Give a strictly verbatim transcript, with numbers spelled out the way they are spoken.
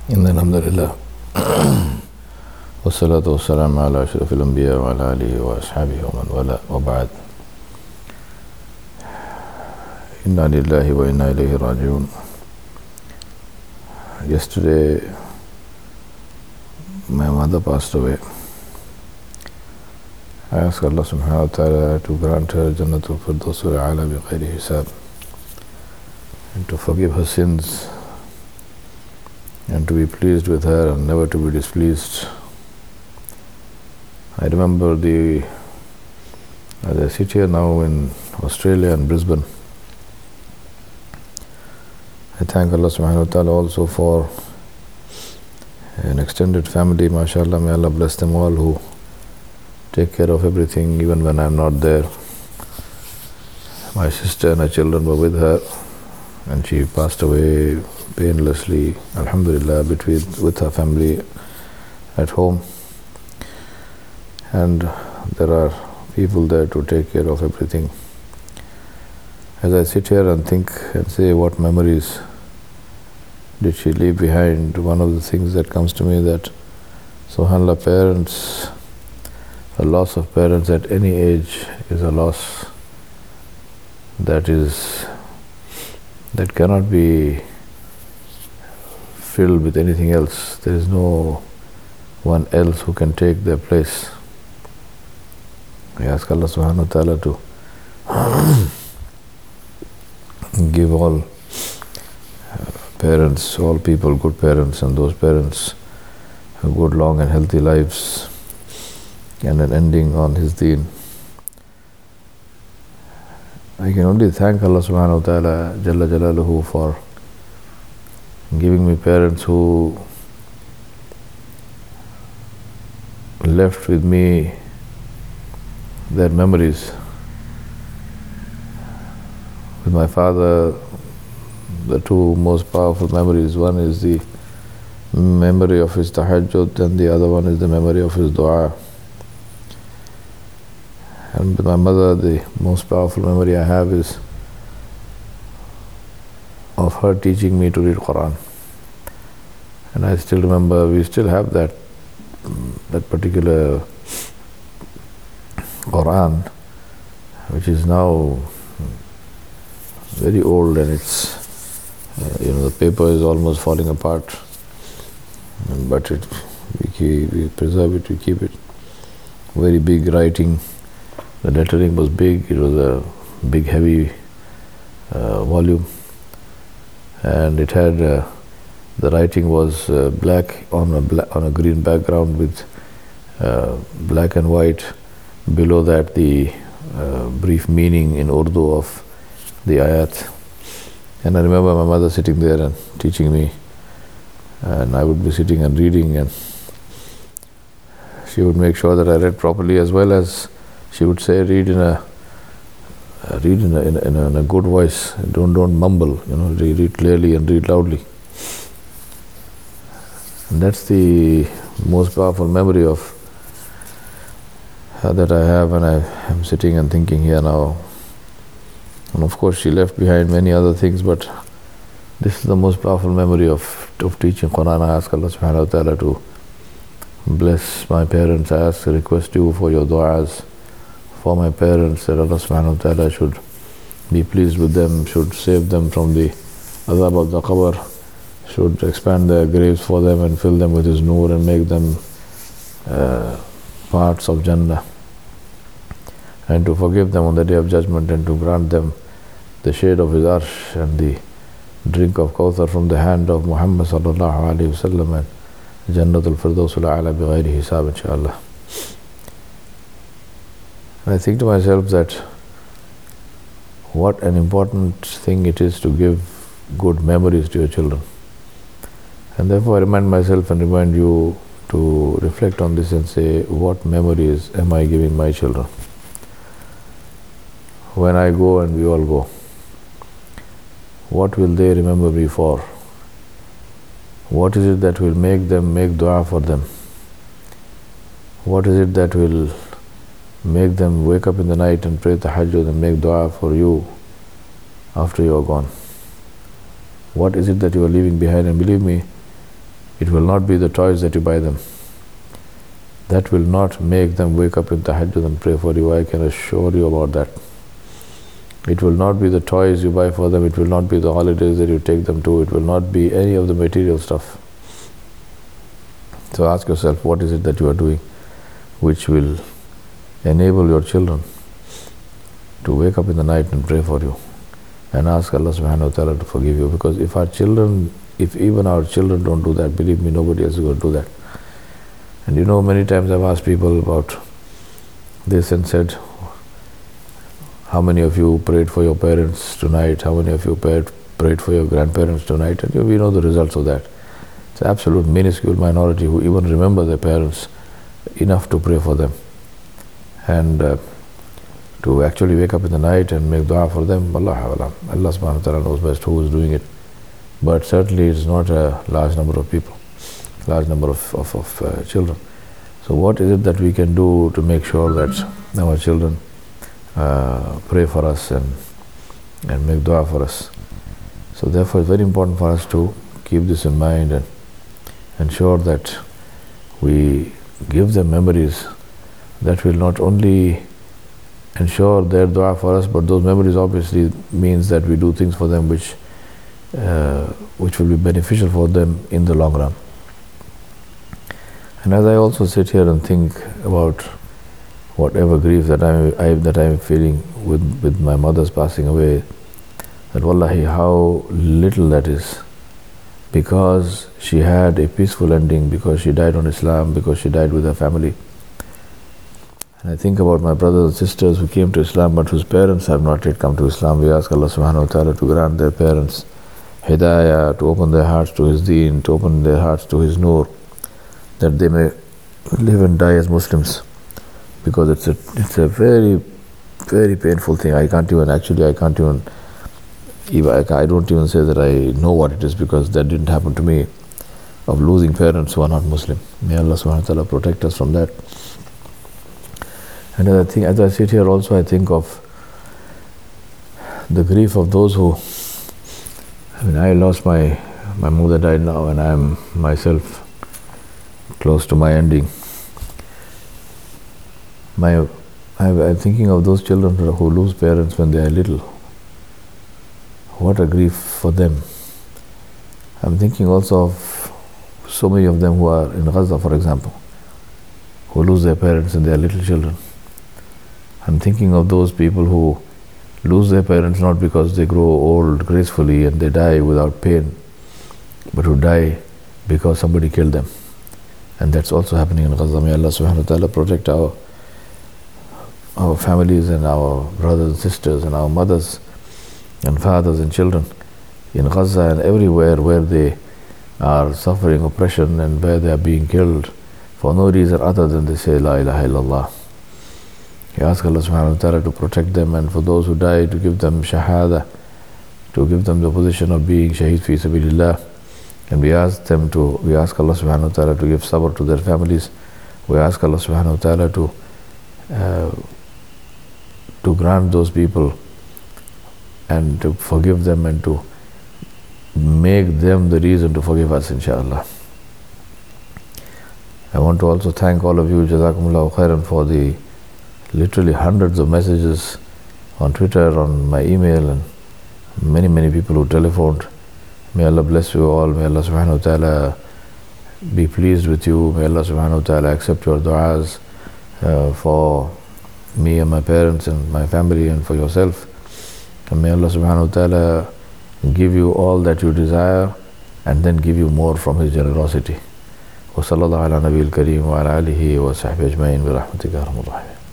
إن الحمد لله والصلاة والسلام على أشرف الأنبياء وعلى آله وأصحابه ومن والاه وبعد. Inna lillahi wa inna ilayhi raji'un. Yesterday my mother passed away. I ask Allah subhanahu wa ta'ala to grant her Jannatul Firdaus al-A'la bi ghayri hisab, and to forgive her sins, and to be pleased with her and never to be displeased. I remember the as I sit here now in Australia and Brisbane, I thank Allah subhanahu wa ta'ala also for an extended family, mashallah. May Allah bless them all, who take care of everything even when I'm not there. My sister and her children were with her, and she passed away painlessly, alhamdulillah, between with her family at home. And there are people there to take care of everything. As I sit here and think and say, what memories did she leave behind? One of the things that comes to me that, subhanallah, parents, a loss of parents at any age is a loss that is that cannot be filled with anything else. There is no one else who can take their place. I ask Allah subhanahu wa ta'ala to give all uh, parents, all people, good parents, and those parents good, long and healthy lives, and an ending on His deen. I can only thank Allah subhanahu wa ta'ala Jalla Jalaluhu for giving me parents who left with me their memories. With my father, the two most powerful memories, one is the memory of his tahajjud, and the other one is the memory of his dua. And with my mother, the most powerful memory I have is of her teaching me to read Quran. And I still remember, we still have that that particular Quran, which is now very old, and it's uh, you know the paper is almost falling apart, but it we, keep, we preserve it, we keep it. Very big writing, the lettering was big, it was a big heavy uh, volume, and it had uh, the writing was uh, black on a black, on a green background with uh, black and white. Below that, the uh, brief meaning in Urdu of the ayat. And I remember my mother sitting there and teaching me, and I would be sitting and reading, and she would make sure that I read properly, as well as she would say, read in a uh, read in a, in a, in a, in a good voice, don't don't mumble, you know, read, read clearly and read loudly. And that's the most powerful memory of uh, that I have, and I am sitting and thinking here now. And of course, she left behind many other things, but this is the most powerful memory of, of teaching Quran. I ask Allah subhanahu wa ta'ala to bless my parents. I ask, request you for your du'as for my parents, that Allah subhanahu wa ta'ala should be pleased with them, should save them from the azab of the qabr, should expand their graves for them and fill them with His nur, and make them uh, parts of Jannah, and to forgive them on the Day of Judgment, and to grant them the shade of His arsh and the drink of Kawthar from the hand of Muhammad sallallahu alayhi wa sallam, and Jannatul Firdaus al-A'la bi ghayri hisab, inshaAllah. And I think to myself that what an important thing it is to give good memories to your children. And therefore I remind myself and remind you to reflect on this and say, what memories am I giving my children? When I go, and we all go, what will they remember me for? What is it that will make them make dua for them? What is it that will make them wake up in the night and pray tahajjud and make dua for you after you are gone? What is it that you are leaving behind? And believe me, It will not be the toys that you buy them. That will not make them wake up in tahajjud and pray for you. I can assure you about that. It will not be the toys you buy for them. It will not be the holidays that you take them to. It will not be any of the material stuff. So ask yourself, what is it that you are doing which will enable your children to wake up in the night and pray for you, and ask Allah subhanahu wa ta'ala to forgive you. Because if our children, if even our children don't do that, believe me, nobody else is going to do that. And you know, many times I've asked people about this and said, how many of you prayed for your parents tonight? How many of you prayed, prayed for your grandparents tonight? And we know the results of that. It's an absolute minuscule minority who even remember their parents enough to pray for them. And uh, to actually wake up in the night and make dua for them, Allah, Allah, Allah subhanahu wa ta'ala knows best who is doing it. But certainly it's not a large number of people, large number of, of, of uh, children. So what is it that we can do to make sure that our children uh, pray for us and, and make dua for us? So therefore it's very important for us to keep this in mind and ensure that we give them memories that will not only ensure their dua for us, but those memories obviously means that we do things for them which uh, which will be beneficial for them in the long run. And as I also sit here and think about whatever grief that I, I that I'm feeling with, with my mother's passing away, that wallahi, how little that is, because she had a peaceful ending, because she died on Islam, because she died with her family. And I think about my brothers and sisters who came to Islam but whose parents have not yet come to Islam. We ask Allah subhanahu wa ta'ala to grant their parents hidayah, to open their hearts to His deen, to open their hearts to His nur, that they may live and die as Muslims. Because it's a, it's a very, very painful thing. I can't even, actually I can't even, even, I don't even say that I know what it is, because that didn't happen to me, of losing parents who are not Muslim. May Allah subhanahu wa ta'ala protect us from that. And as I think, as I sit here also, I think of the grief of those who, I mean, I lost my, my mother died now, and I am myself close to my ending. My, I'm thinking of those children who lose parents when they are little. What a grief for them. I'm thinking also of so many of them who are in Gaza, for example, who lose their parents and they are little children. I'm thinking of those people who lose their parents not because they grow old gracefully and they die without pain, but who die because somebody killed them. And that's also happening in Gaza. May Allah subhanahu wa ta'ala protect our, our families and our brothers and sisters and our mothers and fathers and children in Gaza and everywhere where they are suffering oppression and where they are being killed for no reason other than they say La ilaha illallah. We ask Allah subhanahu wa ta'ala to protect them, and for those who die, to give them shahada, to give them the position of being shaheed fi sabilillah. And we ask them to, we ask Allah subhanahu wa ta'ala to give sabr to their families. We ask Allah subhanahu wa ta'ala to uh, to grant those people and to forgive them and to make them the reason to forgive us, inshallah. I want to also thank all of you, Jazakumullahu khairan, for the literally hundreds of messages on Twitter, on my email, and many, many people who telephoned. May Allah bless you all. May Allah subhanahu wa ta'ala be pleased with you. May Allah subhanahu wa ta'ala accept your du'as uh, for me and my parents and my family and for yourself. And may Allah subhanahu wa ta'ala give you all that you desire and then give you more from His generosity. Wa sallallahu ala nabiyil kareem wa ala alihi wa sahbihi ajma'in bi rahmatika ya arhamar rahimin.